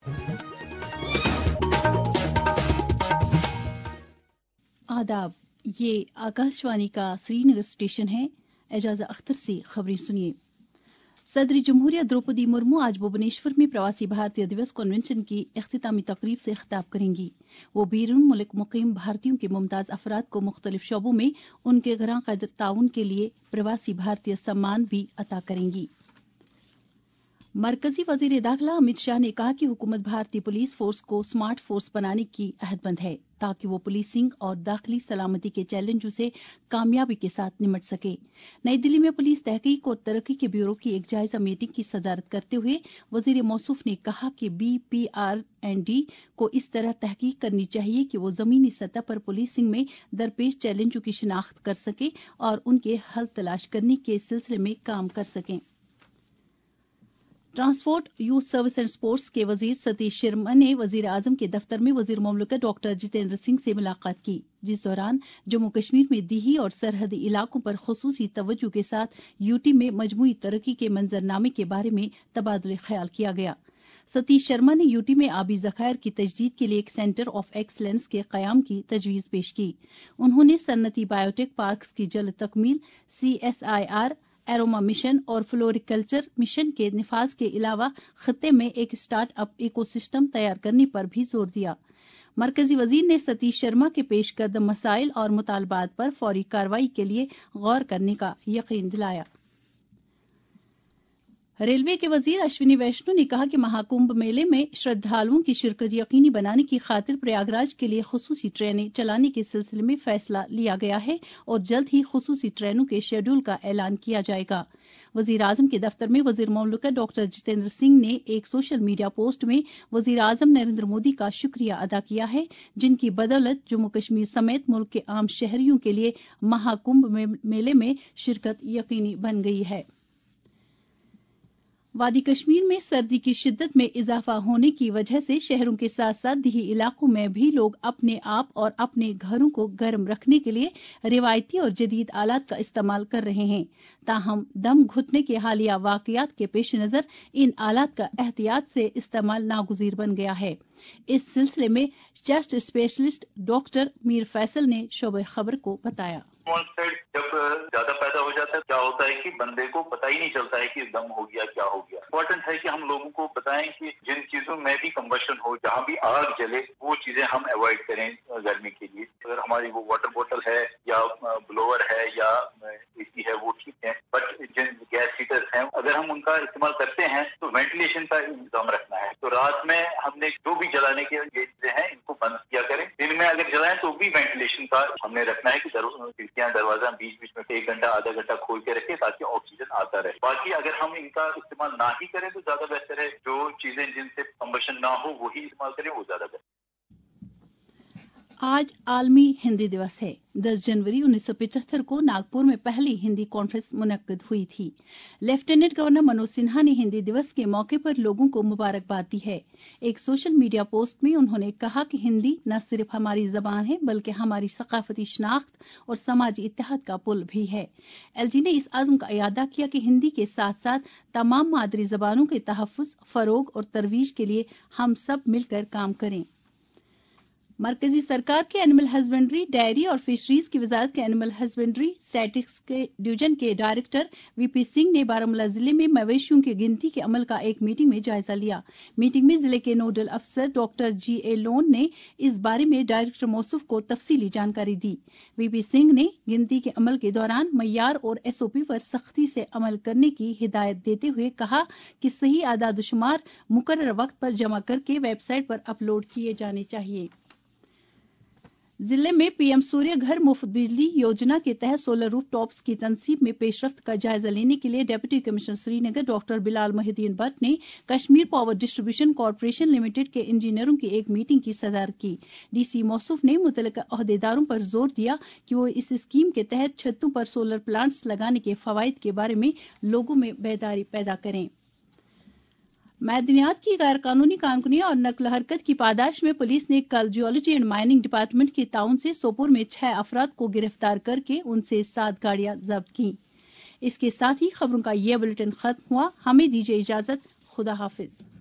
आदाब, ये आकाशवाणी का श्रीनगर स्टेशन है। एजाजा अख्तर से खबरें सुनिए। सदर जमहूरिया द्रौपदी मुर्मू आज भुवनेश्वर में प्रवासी भारतीय दिवस कन्वेंशन की इख्तितामी तकरीब से खिताब करेंगी। वो बैरून मुल्क मुकीम भारतीयों के मुमताज अफराद को मुख्तलिफ शोबों में उनके ग्रां कदर ताउन के लिए प्रवासी भारतीय सम्मान भी अता करेंगी। मरकजी वजीर दाखिला अमित शाह ने कहा कि हुकूमत भारतीय पुलिस फोर्स को स्मार्ट फोर्स बनाने की अहदमंद है ताकि वो पुलिसिंग और दाखिली सलामती के चैलेंजों से कामयाबी के साथ निपट सके। नई दिल्ली में पुलिस तहकीक और तरक्की के ब्यूरो की एक जायजा मीटिंग की सदारत करते हुए वजीर मौसूफ ने कहा कि BPR&D को इस तरह तहकीक करनी चाहिए कि वो जमीनी सतह पर पुलिसिंग में दरपेश चैलेंजों की शिनाख्त कर सके और उनके हल तलाश करने के सिलसिले में काम कर सकें। Transport, youth service and sports के वजीर सतीश शर्मा ने वजीर आजम के दफ्तर में वजीर मुमलिकत डॉक्टर जितेंद्र सिंह से मुलाकात की, जिस दौरान जम्मू कश्मीर में दिही और सरहदी इलाकों पर खुसूसी तवज्जो के साथ यूटी में मजमूई तरक्की के मंजरनामे के बारे में तबादुल ख्याल किया गया। सतीश शर्मा ने यूटी में आबी ज़खायर की तजदीद के लिए एक सेंटर ऑफ एक्सलेंस के क़याम की तजवीज़ पेश की। उन्होंने सन्नती बायोटेक पार्क्स की जल्द तकमील, CSIR एरोमा मिशन और फ्लोरिकल्चर मिशन के निफाज के अलावा खत्ते में एक स्टार्ट अप इकोसिस्टम तैयार करने पर भी जोर दिया। मरकजी वजीर ने सतीश शर्मा के पेश करदा मसाइल और मुतालबात पर फौरी कार्रवाई के लिए गौर करने का यकीन दिलाया। रेलवे के वजीर अश्विनी वैष्णो ने कहा कि महाकुंभ मेले में श्रद्धालुओं की शिरकत यकीनी बनाने की खातिर प्रयागराज के लिए खुसूसी ट्रेनें चलाने के सिलसिले में फैसला लिया गया है और जल्द ही खुसूसी ट्रेनों के शेड्यूल का ऐलान किया जाएगा। वजीर आजम के दफ्तर में वजीर मुमलिकत डॉक्टर जितेंद्र सिंह ने एक सोशल मीडिया पोस्ट में वजीर आजम नरेंद्र मोदी का शुक्रिया अदा किया है, जिनकी बदौलत जम्मू कश्मीर समेत मुल्क के आम शहरियों के लिए महाकुंभ मेले में शिरकत यकीनी बन गई है। वादी कश्मीर में सर्दी की शिद्दत में इजाफा होने की वजह से शहरों के साथ साथ दिही इलाकों में भी लोग अपने आप और अपने घरों को गर्म रखने के लिए रिवायती और जदीद आलात का इस्तेमाल कर रहे हैं। ताहम दम घुटने के हालिया वाकयात के पेश नज़र इन आलात का एहतियात से इस्तेमाल नागुज़ीर बन गया है। इस सिलसिले में chest specialist doctor Mir Faisal ने शोबे खबर को बताया। जब ज्यादा पैदा हो जाता है, क्या होता है कि बंदे को पता ही नहीं चलता है कि दम हो गया क्या हो गया। इम्पोर्टेंट है कि हम लोगों को बताएं कि जिन चीजों में भी कंबशन हो, जहाँ भी आग जले, वो चीजें हम अवॉइड करें गर्मी के लिए। अगर हमारी वो वाटर बोतल है या ब्लोअर है या AC है वो ठीक है, बट जिन गैस हीटर्स हैं अगर हम उनका इस्तेमाल करते हैं तो वेंटिलेशन का इंतजाम रखना है। तो रात में हमने जो भी जलाने के ये चीजें हैं इनको बंद किया करें। दिन में अगर जलाएं तो भी वेंटिलेशन का हमने रखना है कि खिड़कियां दरवाजा बीच बीच में 1 घंटा आधा घंटा खोल के रखें ताकि ऑक्सीजन आता रहे। बाकी अगर हम इनका इस्तेमाल ना ही करें तो ज्यादा बेहतर है। जो चीजें जिनसे कंबशन ना हो वही इस्तेमाल करें, वो ज्यादा बेहतर। आज आलमी हिंदी दिवस है। 10 जनवरी 1975 को नागपुर में पहली हिंदी कॉन्फ्रेंस मुनक्किद हुई थी। लेफ्टिनेंट गवर्नर मनोज सिन्हा ने हिंदी दिवस के मौके पर लोगों को मुबारकबाद दी है। एक सोशल मीडिया पोस्ट में उन्होंने कहा कि हिंदी न सिर्फ हमारी जबान है बल्कि हमारी सकाफती शनाख्त और समाजी इत्तेहाद का पुल भी है। LG ने इस आज़म का इयादा किया कि हिंदी के साथ साथ तमाम मादरी जबानों के तहफ़्फ़ुज़, फ़रोग़ और तरवीज के लिए हम सब मिलकर काम करें। मरकजी सरकार के एनिमल हस्बेंड्री, डेयरी और फिशरीज की वजारत के एनिमल हस्बेंड्री स्टैटिस्टिक्स के डिवीजन के डायरेक्टर VP सिंह ने बारामूला जिले में मवेशियों की गिनती के अमल का एक मीटिंग में जायजा लिया। मीटिंग में जिले के नोडल अफसर डॉक्टर GA लोन ने इस बारे में डायरेक्टर मौसूफ को तफसीली जानकारी दी। VP सिंह ने गिनती के अमल के दौरान मय्यार और SOP पर सख्ती से अमल करने की हिदायत देते हुए कहा कि सही आदाद-ओ-शुमार मुकर्रर वक्त पर जमा करके वेबसाइट पर अपलोड किए जाने चाहिए। जिले में PM सूर्य घर मुफ्त बिजली योजना के तहत सोलर रूफ टॉप्स की तनसीब में पेशरफ्त का जायजा लेने के लिए deputy commissioner Srinagar doctor Bilal Mohiuddin Bhat ने Kashmir power distribution corporation limited के इंजीनियरों की एक मीटिंग की सदारत की। DC मौसूफ ने मुतल्लिका अहदेदारों पर जोर दिया कि वो इस स्कीम के तहत छतों पर सोलर प्लांट्स लगाने के फवाइद के बारे में लोगों में बेदारी पैदा करें। मैदनियात की गैर कानूनी कानकुनी और नकल हरकत की पादाश में पुलिस ने कल जियोलॉजी एंड माइनिंग डिपार्टमेंट के ताउन से सोपोर में 6 अफराद को गिरफ्तार करके उनसे 7 गाड़ियां जब्त की। इसके साथ ही खबरों का यह बुलेटिन खत्म हुआ। हमें दीजिए इजाजत। खुदा हाफिज।